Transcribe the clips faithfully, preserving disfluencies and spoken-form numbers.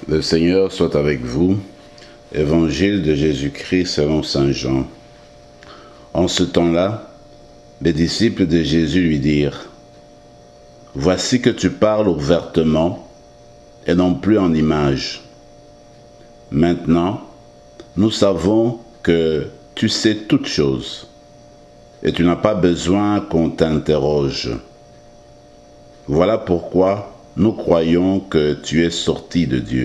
Le Seigneur soit avec vous. Évangile de Jésus-Christ selon saint Jean. En ce temps-là, les disciples de Jésus lui dirent : « Voici que tu parles ouvertement et non plus en images. Maintenant, nous savons que tu sais toutes choses et tu n'as pas besoin qu'on t'interroge. Voilà pourquoi nous croyons que tu es sorti de Dieu. »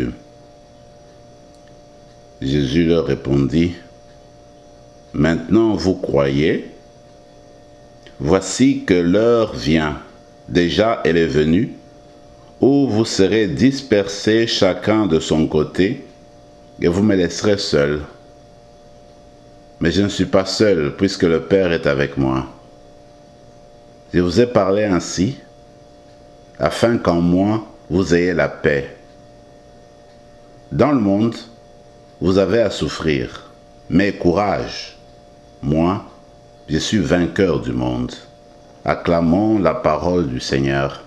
Jésus leur répondit : « Maintenant vous croyez ? Voici que l'heure vient, déjà elle est venue, où vous serez dispersés chacun de son côté, et vous me laisserez seul. Mais je ne suis pas seul, puisque le Père est avec moi. Je vous ai parlé ainsi, afin qu'en moi vous ayez la paix. Dans le monde, vous avez à souffrir, mais courage, moi, je suis vainqueur du monde. Acclamons la parole du Seigneur.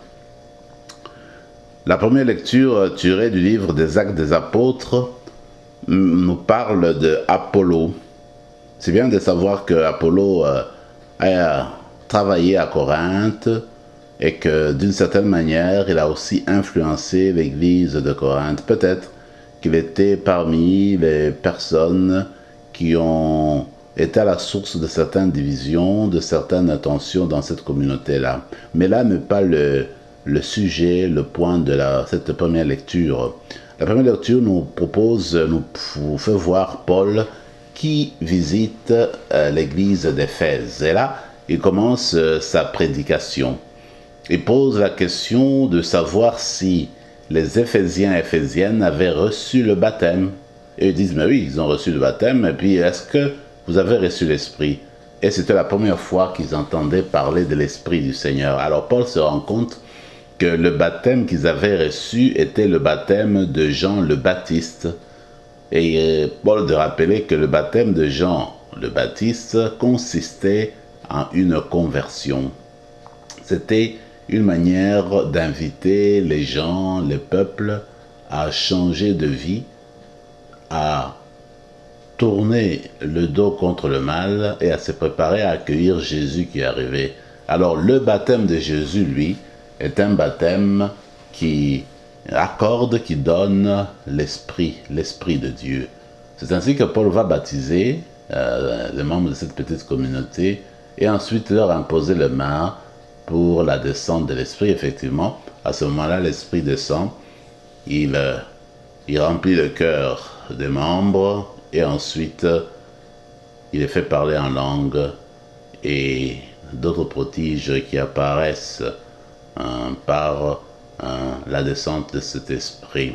La première lecture tirée du livre des Actes des Apôtres nous parle de Apollo. C'est bien de savoir que Apollo euh, a travaillé à Corinthe et que d'une certaine manière, il a aussi influencé l'église de Corinthe. Peut-être qu'il était parmi les personnes qui ont été à la source de certaines divisions, de certaines tensions dans cette communauté-là. Mais là n'est pas le, le sujet, le point de la, cette première lecture. La première lecture nous propose, nous fait voir Paul qui visite euh, l'église d'Éphèse. Et là, il commence euh, sa prédication. Il pose la question de savoir si les Éphésiens et Éphésiennes avaient reçu le baptême. Et ils disent, mais oui, ils ont reçu le baptême, et puis est-ce que vous avez reçu l'Esprit? Et c'était la première fois qu'ils entendaient parler de l'Esprit du Seigneur. Alors Paul se rend compte que le baptême qu'ils avaient reçu était le baptême de Jean le Baptiste. Et Paul de rappeler que le baptême de Jean le Baptiste consistait en une conversion. C'était une manière d'inviter les gens, les peuples, à changer de vie, à tourner le dos contre le mal et à se préparer à accueillir Jésus qui est arrivé. Alors le baptême de Jésus, lui, est un baptême qui accorde, qui donne l'esprit, l'esprit de Dieu. C'est ainsi que Paul va baptiser euh, les membres de cette petite communauté et ensuite leur imposer les mains pour la descente de l'esprit. Effectivement, à ce moment-là, l'esprit descend, il, euh, il remplit le cœur des membres et ensuite il les fait parler en langue et d'autres prodiges qui apparaissent euh, par euh, la descente de cet esprit.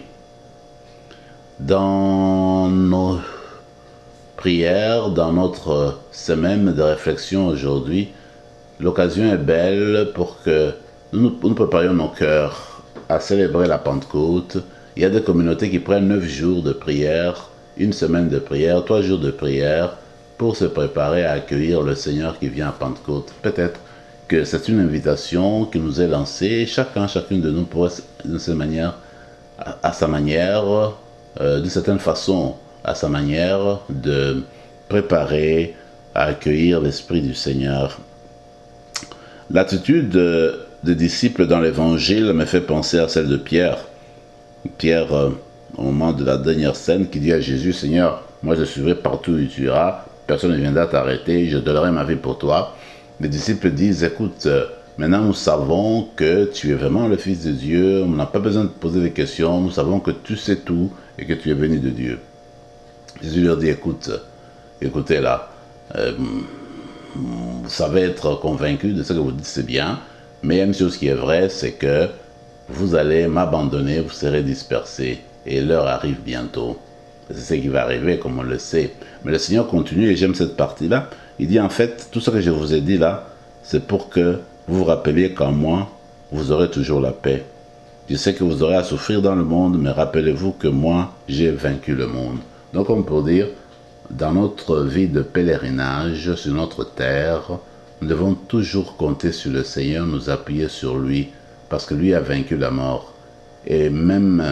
Dans nos prières, dans notre semaine de réflexion aujourd'hui, l'occasion est belle pour que nous nous préparions nos cœurs à célébrer la Pentecôte. Il y a des communautés qui prennent neuf jours de prière, une semaine de prière, trois jours de prière pour se préparer à accueillir le Seigneur qui vient à Pentecôte. Peut-être que c'est une invitation qui nous est lancée, chacun, chacune de nous pourrait, de cette manière, à, à sa manière, euh, d'une certaine façon, à sa manière, de préparer à accueillir l'Esprit du Seigneur. L'attitude des disciples dans l'Évangile me fait penser à celle de Pierre. Pierre, euh, au moment de la dernière scène, qui dit à Jésus : « Seigneur, moi je suivrai partout où tu iras, personne ne viendra t'arrêter, je donnerai ma vie pour toi. » Les disciples disent : « Écoute, euh, maintenant nous savons que tu es vraiment le Fils de Dieu, on n'a pas besoin de te poser des questions, nous savons que tu sais tout et que tu es venu de Dieu. » Jésus leur dit : « Écoute, écoutez là, euh, vous savez être convaincu de ce que vous dites, c'est bien, mais il y a une chose qui est vraie, c'est que vous allez m'abandonner, vous serez dispersés, et l'heure arrive bientôt. » C'est ce qui va arriver, comme on le sait. Mais le Seigneur continue, et j'aime cette partie-là. Il dit, en fait, tout ce que je vous ai dit là, c'est pour que vous vous rappeliez qu'en moi, vous aurez toujours la paix. Je sais que vous aurez à souffrir dans le monde, mais rappelez-vous que moi, j'ai vaincu le monde. Donc, on peut dire, dans notre vie de pèlerinage sur notre terre, nous devons toujours compter sur le Seigneur, nous appuyer sur lui, parce que lui a vaincu la mort. Et même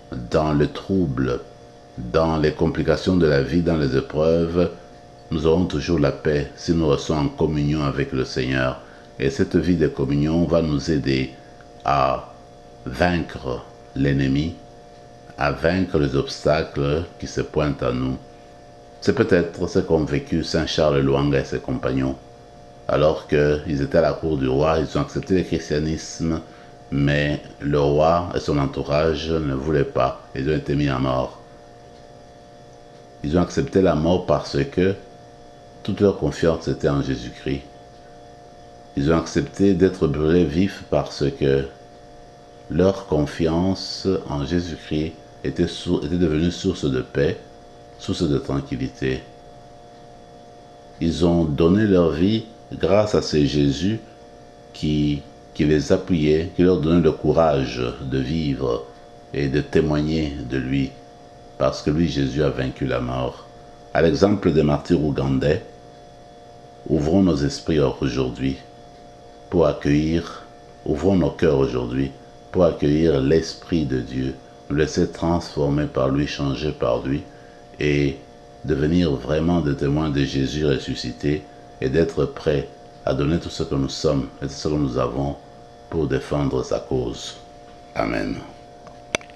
dans le trouble, dans les complications de la vie, dans les épreuves, nous aurons toujours la paix si nous restons en communion avec le Seigneur. Et cette vie de communion va nous aider à vaincre l'ennemi, à vaincre les obstacles qui se pointent à nous. C'est peut-être ce qu'ont vécu Saint Charles Lwanga et ses compagnons. Alors qu'ils étaient à la cour du roi, ils ont accepté le christianisme, mais le roi et son entourage ne voulaient pas. Ils ont été mis à mort. Ils ont accepté la mort parce que toute leur confiance était en Jésus-Christ. Ils ont accepté d'être brûlés vifs parce que leur confiance en Jésus-Christ était, était devenue source de paix, source de tranquillité. Ils ont donné leur vie grâce à ce Jésus qui, qui les appuyait, qui leur donnait le courage de vivre et de témoigner de lui, parce que lui, Jésus, a vaincu la mort. À l'exemple des martyrs ougandais, ouvrons nos esprits aujourd'hui pour accueillir, ouvrons nos cœurs aujourd'hui pour accueillir l'Esprit de Dieu, nous laisser transformer par lui, changer par lui, et devenir vraiment des témoins de Jésus ressuscité et d'être prêts à donner tout ce que nous sommes et tout ce que nous avons pour défendre sa cause. Amen.